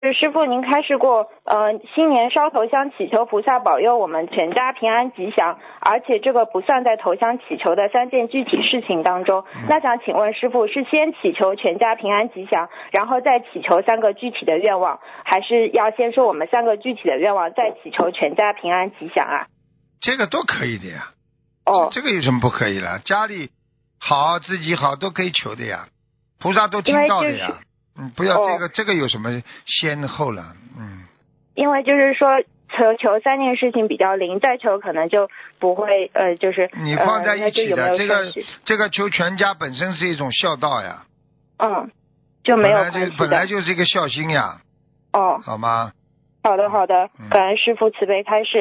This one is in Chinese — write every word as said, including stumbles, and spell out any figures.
师父您开示过，呃，新年烧头香祈求菩萨保佑我们全家平安吉祥，而且这个不算在头香祈求的三件具体事情当中。 嗯、 那想请问师父，是先祈求全家平安吉祥，然后再祈求三个具体的愿望，还是要先说我们三个具体的愿望，再祈求全家平安吉祥啊？ 这个都可以的呀。 哦， 这个有什么不可以了？家里好，自己好，都可以求的呀，菩萨都听到的呀。嗯，不要这个、哦、这个有什么先后了？嗯， 因为就是说求求三件事情比较灵，再求可能就不会呃，就是你放在一起的、 呃、 这个这个求全家本身是一种孝道呀。 嗯，就没有关系的， 本来就本来就是一个孝心呀。 哦， 好吗？ 好的好的，感恩师父慈悲开示。